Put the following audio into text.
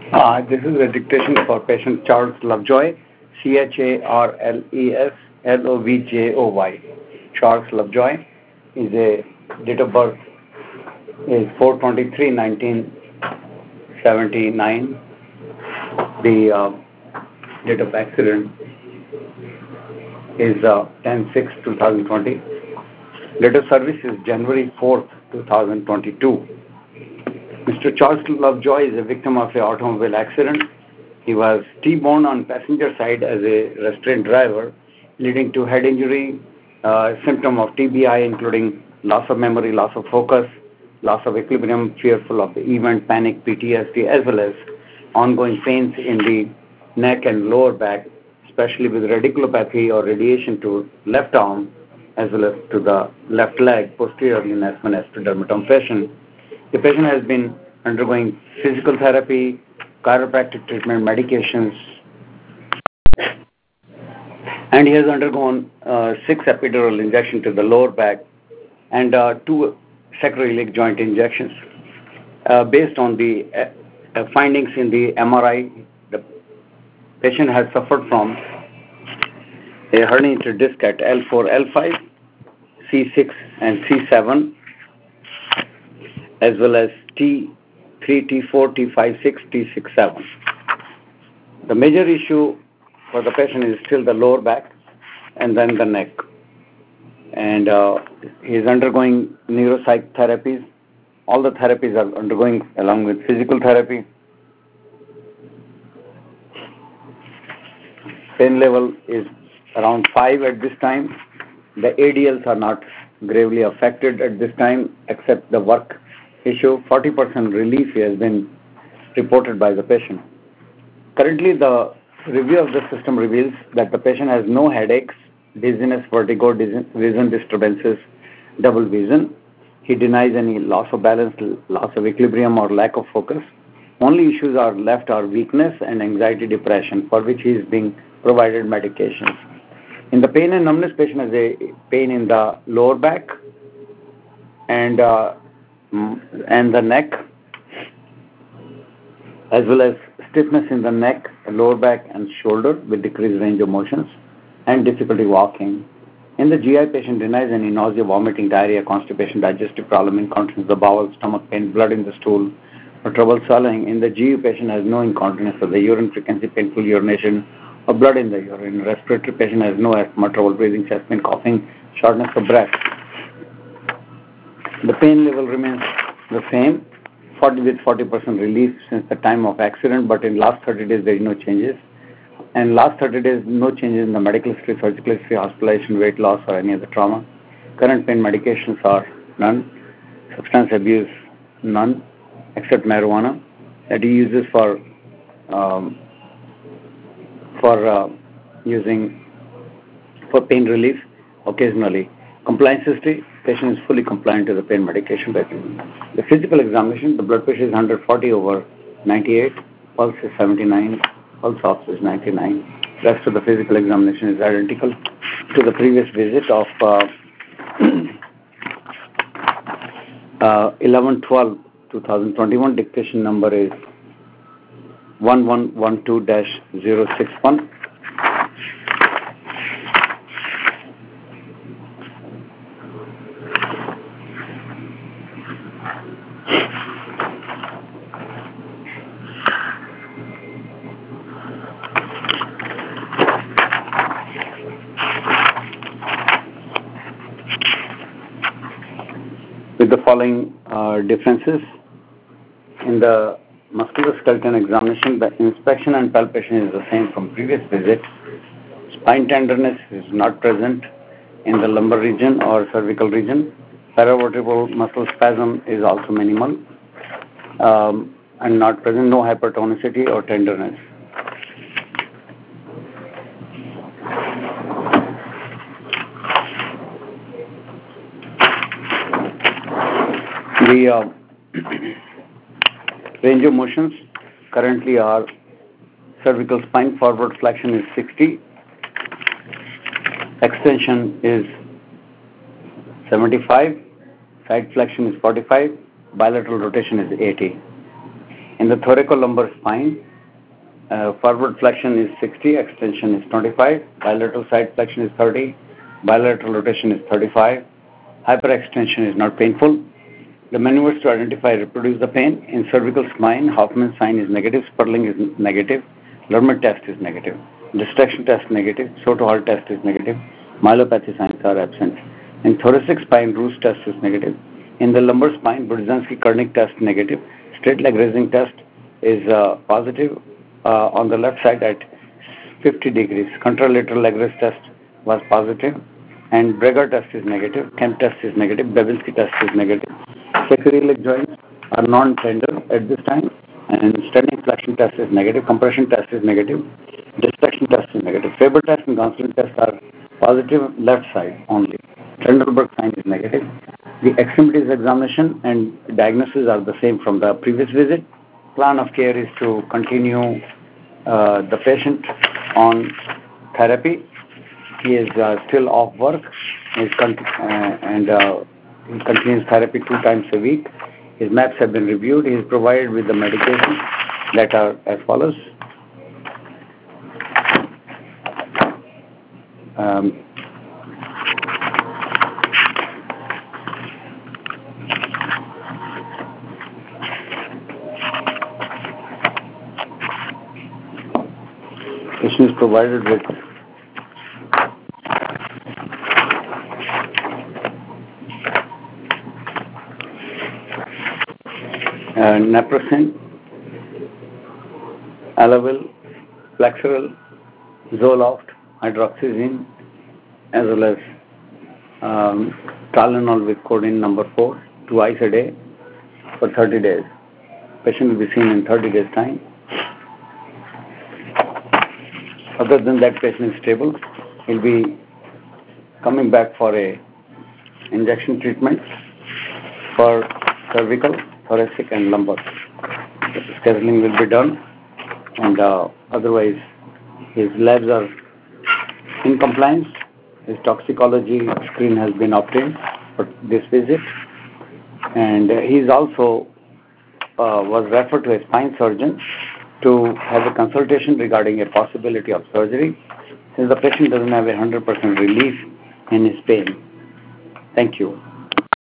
This is a dictation for patient Charles Lovejoy, CharlesLovjoy. Charles Lovejoy is a date of birth is 4/23/1979. The date of accident is 10/6/2020. Date of service is January 4th, 2022. Mr. Charles Lovejoy is a victim of an automobile accident. He was T-boned on passenger side as a restrained driver, leading to head injury, symptom of TBI, including loss of memory, loss of focus, loss of equilibrium, fearful of the event, panic, PTSD, as well as ongoing pains in the neck and lower back, especially with radiculopathy or radiation to left arm, as well as to the left leg, posteriorly known as epidermotum fascium. The patient has been undergoing physical therapy, chiropractic treatment, medications, and he has undergone 6 epidural injections to the lower back and 2 sacroiliac joint injections. Based on the findings in the MRI, the patient has suffered from a herniated disc at L4, L5, C6, and C7, as well as T3, T4, T5, 6, T6, 7. The major issue for the patient is still the lower back and then the neck. And he is undergoing neuropsych therapies. All the therapies are undergoing along with physical therapy. Pain level is around 5 at this time. The ADLs are not gravely affected at this time except the work issue. 40% relief has been reported by the patient. Currently, the review of the system reveals that the patient has no headaches, dizziness, vertigo, vision disturbances, double vision. He denies any loss of balance, loss of equilibrium, or lack of focus. Only issues are left are weakness and anxiety, depression, for which he is being provided medications. In the pain and numbness, patient has a pain in the lower back and the neck, as well as stiffness in the neck, lower back, and shoulder with decreased range of motions and difficulty walking. In the GI, patient denies any nausea, vomiting, diarrhea, constipation, digestive problem, incontinence of the bowel, stomach pain, blood in the stool, or trouble swallowing. In the GU, patient has no incontinence of the urine, frequency, painful urination, or blood in the urine. Respiratory, patient has no asthma, trouble breathing, chest pain, coughing, shortness of breath. The pain level remains the same, 40% relief since the time of accident, but in last 30 days there is no changes. And last 30 days, no changes in the medical history, surgical history, hospitalization, weight loss, or any other trauma. Current pain medications are none. Substance abuse, none, except marijuana that he uses for using for pain relief occasionally. Compliance history, patient is fully compliant to the pain medication. The physical examination, the blood pressure is 140/98, pulse is 79, pulse ox is 99. Rest of the physical examination is identical to the previous visit of 11/12/2021. Dictation number is 1112-061. With the following differences. In the musculoskeletal examination, the inspection and palpation is the same from previous visit. Spine tenderness is not present in the lumbar region or cervical region. Paravertebral muscle spasm is also minimal and not present. No hypertonicity or tenderness. The range of motions currently are cervical spine forward flexion is 60, extension is 75, side flexion is 45, bilateral rotation is 80. In the thoracolumbar spine, forward flexion is 60, extension is 25, bilateral side flexion is 30, bilateral rotation is 35, hyperextension is not painful. The maneuvers to identify reproduce the pain. In cervical spine, Hoffman sign is negative, Sperling is negative, Lerner test is negative, distraction test negative, Soto-Hall test is negative, myelopathy signs are absent. In thoracic spine, Roos test is negative. In the lumbar spine, Burzynski-Kernig test negative, straight leg raising test is positive on the left side at 50 degrees. Contralateral leg raise test was positive, and Breger test is negative, Kemp test is negative, Babinski test is negative. Secondary leg joints are non-tender at this time, and standing flexion test is negative, compression test is negative, distraction test is negative. Faber test and Gonsalves test are positive left side only. Trendelenburg sign is negative. The extremities examination and diagnosis are the same from the previous visit. Plan of care is to continue the patient on therapy. He is still off work and he continues therapy 2 times a week. His maps have been reviewed. He is provided with the medication that are as follows. Patient is provided with naproxen, Elavil, Flexeril, Zoloft, hydroxyzine, as well as Tylenol with codeine number 4, twice a day for 30 days. Patient will be seen in 30 days' time. Other than that, patient is stable. He'll be coming back for a injection treatment for cervical, thoracic and lumbar. Scheduling will be done, and otherwise his labs are in compliance. His toxicology screen has been obtained for this visit, and he's also was referred to a spine surgeon to have a consultation regarding a possibility of surgery, since the patient doesn't have 100% relief in his pain. Thank you.